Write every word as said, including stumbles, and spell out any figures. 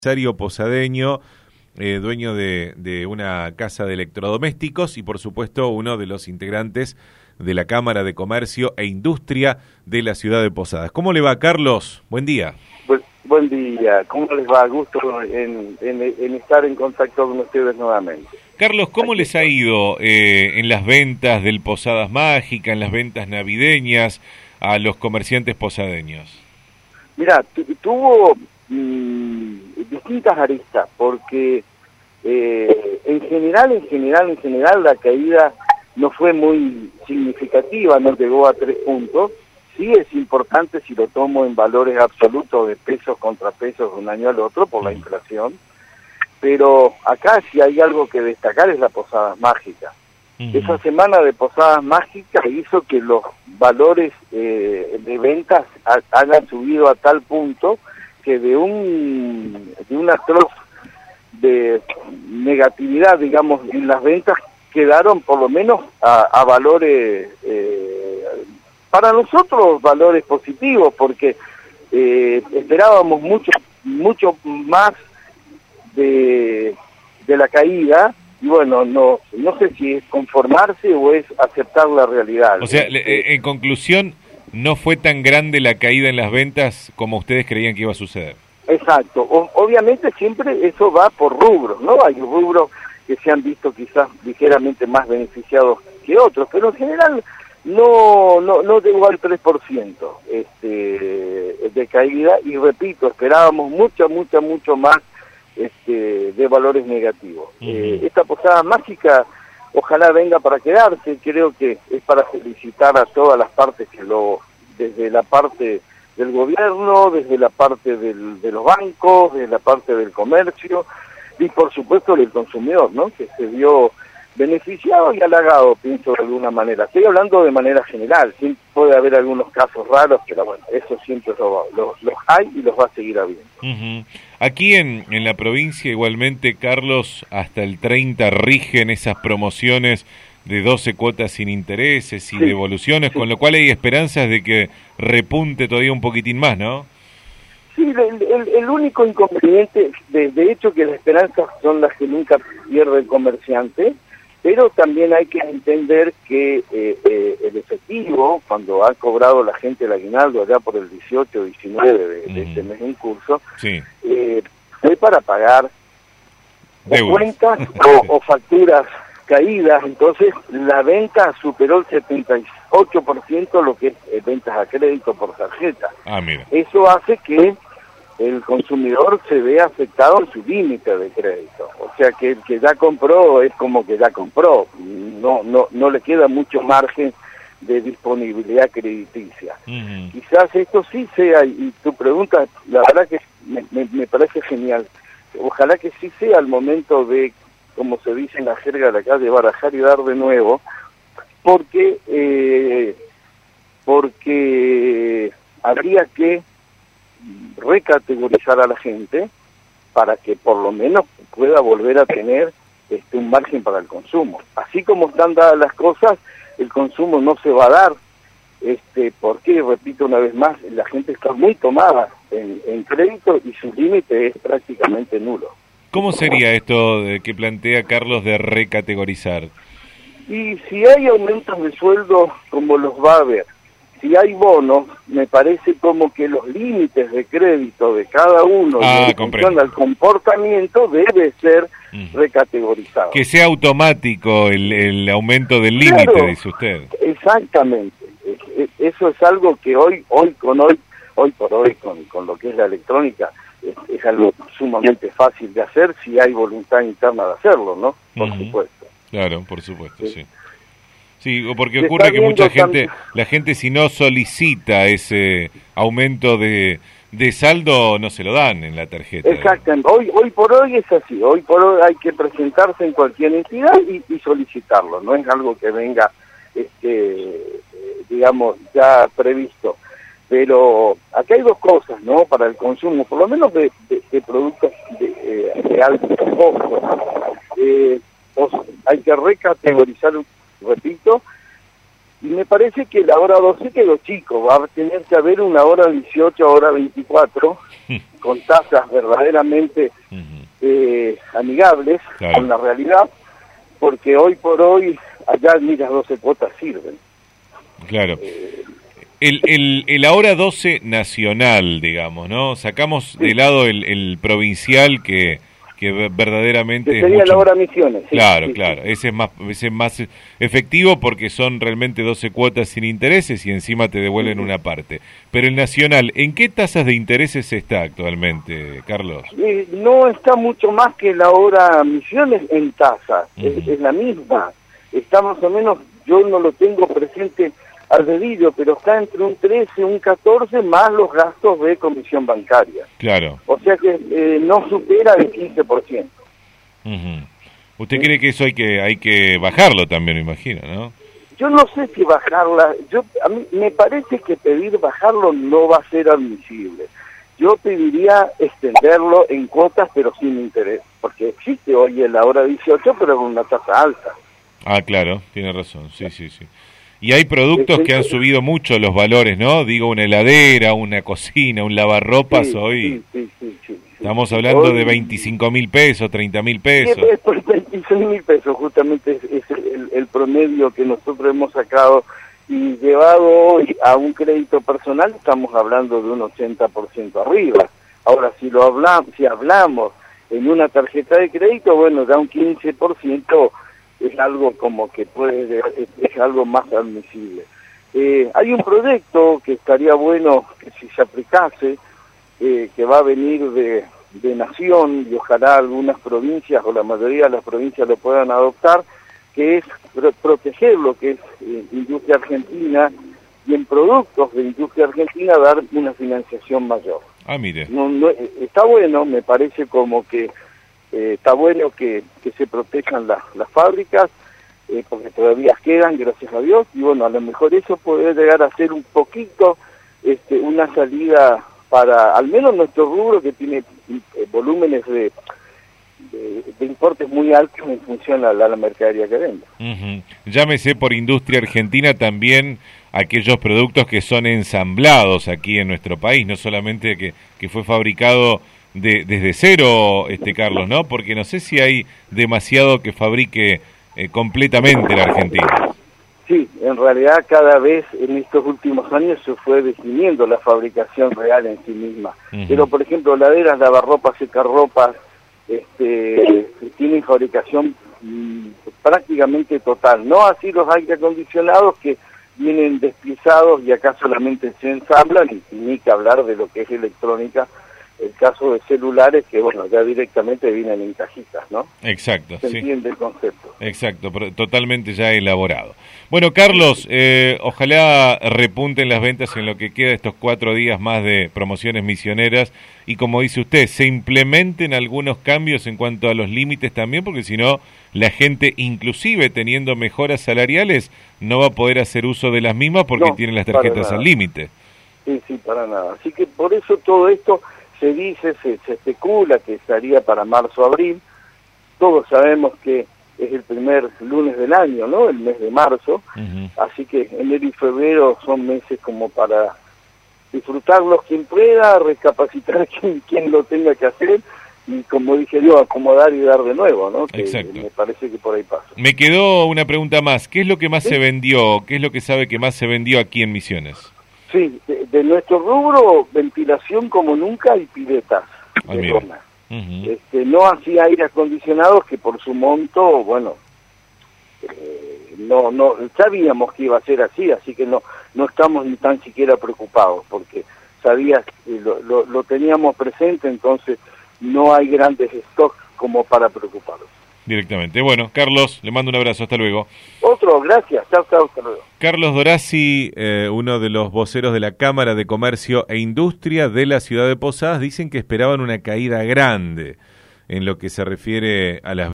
Empresario posadeño, eh, dueño de, de una casa de electrodomésticos y por supuesto uno de los integrantes de la Cámara de Comercio e Industria de la ciudad de Posadas. ¿Cómo le va, Carlos? Buen día. Bu buen día, ¿cómo les va? Gusto en, en, en estar en contacto con ustedes nuevamente. Carlos, ¿cómo les ha ido eh, en las ventas del Posadas Mágica, en las ventas navideñas a los comerciantes posadeños? Mirá, tuvo mmm, distintas aristas, porque eh, en general, en general, en general la caída no fue muy significativa, no llegó a tres puntos. Sí es importante si lo tomo en valores absolutos de pesos contra pesos de un año al otro por la inflación, pero acá si hay algo que destacar es la Posadas Mágica. Uh-huh. Esa semana de Posadas Mágicas hizo que los valores eh, de ventas ha, hayan subido a tal punto que de un de una atroz de negatividad, digamos, en las ventas quedaron por lo menos a, a valores, eh, para nosotros valores positivos, porque eh, esperábamos mucho mucho más de, de la caída. Y bueno, no no sé si es conformarse o es aceptar la realidad. O sea, le, en conclusión, no fue tan grande la caída en las ventas como ustedes creían que iba a suceder. Exacto. O, obviamente siempre eso va por rubros, ¿no? Hay rubros que se han visto quizás ligeramente más beneficiados que otros, pero en general no no no llegó al tres por ciento este, de caída. Y repito, esperábamos mucho, mucho, mucho más Este, de valores negativos. Uh-huh. eh, esta Posada Mágica ojalá venga para quedarse. Creo que es para felicitar a todas las partes que lo, desde la parte del gobierno, desde la parte del, de los bancos, desde la parte del comercio y por supuesto del consumidor, ¿no? Que se vio beneficiado y halagado, pienso de alguna manera. Estoy hablando de manera general, sí puede haber algunos casos raros, pero bueno, eso siempre lo, lo, los hay y los va a seguir habiendo. Uh-huh. Aquí en, en la provincia igualmente, Carlos, hasta el treinta rigen esas promociones de doce cuotas sin intereses y sí, devoluciones, sí. Con lo cual hay esperanzas de que repunte todavía un poquitín más, ¿no? Sí, el, el, el único inconveniente, de, de hecho que las esperanzas son las que nunca pierde el comerciante, pero también hay que entender que eh, eh, el efectivo, cuando ha cobrado la gente el aguinaldo allá por el dieciocho, diecinueve de, de este mes en curso, sí. eh, fue para pagar o cuentas o, o facturas caídas. Entonces la venta superó el setenta y ocho por ciento lo que es eh, ventas a crédito por tarjeta. Ah, mira. Eso hace que el consumidor se ve afectado en su límite de crédito. O sea que el que ya compró es como que ya compró. No no no le queda mucho margen de disponibilidad crediticia. Uh-huh. Quizás esto sí sea, y tu pregunta, la verdad que me, me, me parece genial. Ojalá que sí sea el momento de, como se dice en la jerga de acá, de barajar y dar de nuevo, porque eh, porque habría que recategorizar a la gente para que por lo menos pueda volver a tener este, un margen para el consumo. Así como están dadas las cosas, el consumo no se va a dar, este, porque, repito una vez más, la gente está muy tomada en, en crédito y su límite es prácticamente nulo. ¿Cómo sería esto de que plantea Carlos de recategorizar? Y si hay aumentos de sueldo, como los va a haber, si hay bonos, me parece como que los límites de crédito de cada uno ah, en función al comportamiento debe ser mm. recategorizado. Que sea automático el, el aumento del límite, claro, dice usted. Exactamente. Eso es algo que hoy, hoy con hoy, hoy por hoy, con, con lo que es la electrónica, es, es algo sumamente fácil de hacer si hay voluntad interna de hacerlo, ¿no? Por uh-huh. supuesto. Claro, por supuesto, sí. sí. Sí, porque ocurre que mucha gente, la gente si no solicita ese aumento de, de saldo, no se lo dan en la tarjeta. Exactamente, hoy hoy por hoy es así, hoy por hoy hay que presentarse en cualquier entidad y, y solicitarlo, no es algo que venga, este, digamos, ya previsto. Pero acá hay dos cosas, ¿no?, para el consumo, por lo menos de, de, de productos de, eh, de alto costo. Eh, hay que recategorizar, repito, Y me parece que la hora doce quedó chico, va a tener que haber una hora dieciocho, hora veinticuatro, con tasas verdaderamente eh, amigables claro. con la realidad, porque hoy por hoy allá ni las doce cuotas sirven. Claro. Eh, el, el, el ahora doce nacional, digamos, ¿no? Sacamos sí. de lado el, el provincial que... que verdaderamente que sería es mucho... la hora misiones. Sí, claro, sí, claro, sí. ese es más ese es más efectivo porque son realmente doce cuotas sin intereses y encima te devuelven sí. una parte. Pero el nacional, ¿en qué tasas de intereses está actualmente, Carlos? Eh, no está mucho más que la hora misiones en tasa, uh-huh. es, es la misma. Está más o menos, yo no lo tengo presente al dedillo, pero está entre un trece, un catorce, más los gastos de comisión bancaria. Claro. O sea que eh, no supera el quince por ciento. Uh-huh. ¿Usted ¿Sí? cree que eso hay que hay que bajarlo también, me imagino, no? Yo no sé si bajarla, yo a mí me parece que pedir bajarlo no va a ser admisible. Yo pediría extenderlo en cuotas, pero sin interés, porque existe hoy en la hora dieciocho, pero con una tasa alta. Ah, claro, tiene razón, sí, sí, sí. Y hay productos que han subido mucho los valores, ¿no? Digo, una heladera, una cocina, un lavarropas sí, hoy. Sí, sí, sí, sí, Estamos sí, hablando hoy, de veinticinco mil pesos, treinta mil pesos. Sí, es por veintiséis mil pesos, justamente es, es el, el promedio que nosotros hemos sacado y llevado hoy a un crédito personal, estamos hablando de un ochenta por ciento arriba. Ahora, si lo hablamos, si hablamos en una tarjeta de crédito, bueno, da un quince por ciento. Es algo como que puede, es, es algo más admisible. Eh, hay un proyecto que estaría bueno que si se aplicase, eh, que va a venir de, de Nación, y ojalá algunas provincias o la mayoría de las provincias lo puedan adoptar, que es pro proteger lo que es eh, industria argentina y en productos de industria argentina dar una financiación mayor. Ah, mire. No, no, está bueno, me parece como que Eh, está bueno que, que se protejan las, las fábricas, eh, porque todavía quedan, gracias a Dios, y bueno, a lo mejor eso puede llegar a ser un poquito este, una salida para, al menos nuestro rubro que tiene eh, volúmenes de, de, de importes muy altos en función a la, a la mercadería que vende. Uh-huh. Llámese por industria argentina también aquellos productos que son ensamblados aquí en nuestro país, no solamente que, que fue fabricado De, desde cero, este Carlos, ¿no? Porque no sé si hay demasiado que fabrique eh, completamente la Argentina. Sí, en realidad cada vez en estos últimos años se fue definiendo la fabricación real en sí misma. Uh-huh. Pero, por ejemplo, laderas, lavarropas, secarropas, este, tienen fabricación mmm, prácticamente total. No así los aire acondicionados que vienen despizados y acá solamente se ensamblan, y ni que hablar de lo que es electrónica. El caso de celulares que, bueno, ya directamente vienen en cajitas, ¿no? Exacto, Se sí. entiende el concepto. Exacto, totalmente ya elaborado. Bueno, Carlos, eh, ojalá repunten las ventas en lo que queda de estos cuatro días más de promociones misioneras y, como dice usted, se implementen algunos cambios en cuanto a los límites también, porque si no, la gente, inclusive teniendo mejoras salariales, no va a poder hacer uso de las mismas porque no, tienen las tarjetas al límite. Sí, sí, para nada. Así que por eso todo esto se dice, se, se especula que estaría para marzo, abril. Todos sabemos que es el primer lunes del año, ¿no? El mes de marzo. Uh-huh. Así que enero y febrero son meses como para disfrutarlos quien pueda, recapacitar quien, quien lo tenga que hacer y, como dije yo, acomodar y dar de nuevo, ¿no? Que Exacto. Me parece que por ahí pasa. Me quedó una pregunta más. ¿Qué es lo que más ¿Sí? se vendió? ¿Qué es lo que sabe que más se vendió aquí en Misiones? Sí, de, de nuestro rubro, ventilación como nunca y piletas ah, de lona. Uh-huh. Este, no así aire acondicionados que por su monto, bueno, eh, no, no, sabíamos que iba a ser así, así que no, no estamos ni tan siquiera preocupados, porque sabías, eh, lo, lo, lo teníamos presente, entonces no hay grandes stocks como para preocuparnos. Directamente. Bueno, Carlos, le mando un abrazo, hasta luego. Otro, gracias, chao, chao, hasta luego. Carlos Dorazzi, eh, uno de los voceros de la Cámara de Comercio e Industria de la ciudad de Posadas, dicen que esperaban una caída grande en lo que se refiere a las